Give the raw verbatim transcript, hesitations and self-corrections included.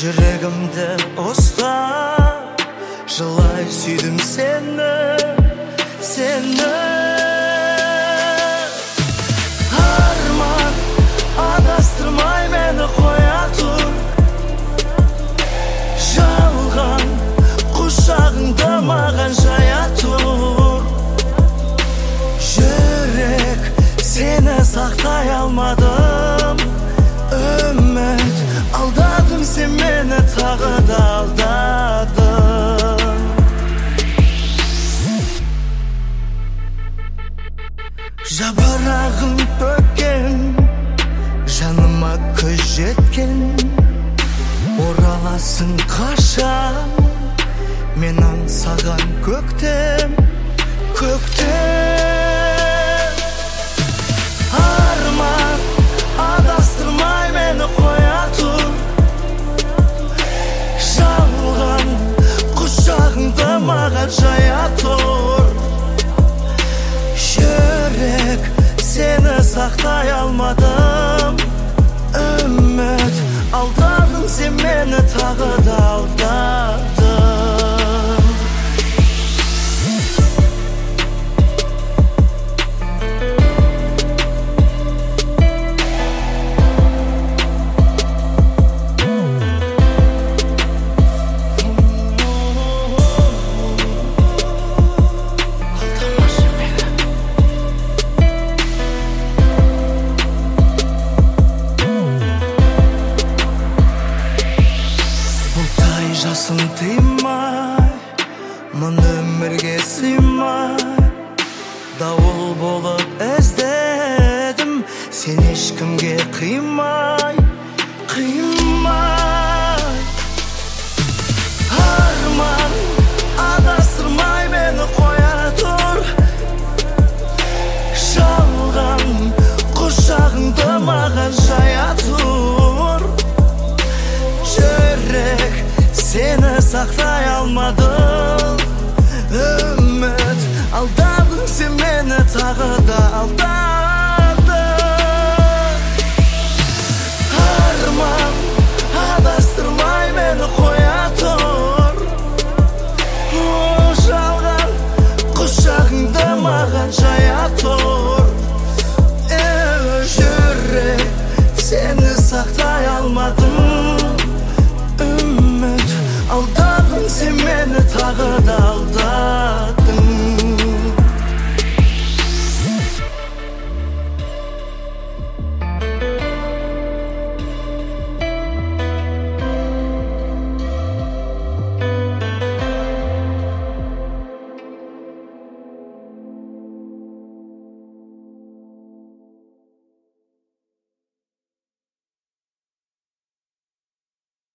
жүрегімді ұстап, жылай сүйдім сені, сені. Арман, адастырмай мені қоя тұр, жалған құшағыңды маған жая тұр. Жүрек, сені сақтай алмадым, үміт алдадың, сен мені тағы да алдадың. Жапырағың төккен, жаныма көз жеткен, ораласың қашан, мен аңсаған көктем, көктем. Арман, адастырмай мені қоя тұр, жалған құшағыңды маған жая тұр. Жүрек, сені сақтай алмадым, үміт алдадың, сен мені тағы да алдадың. Жасым тыймай, мұны өмірге сыймай, дауыл болып іздедім, сен ешкімге қимай, қимай. Арман, адастырмай мені қоя тұр, жалған құшағыңды маған жая тұр. Жүрек, сені сақтай алмадым, үміт алдадың, сен мені тағы да алдадың.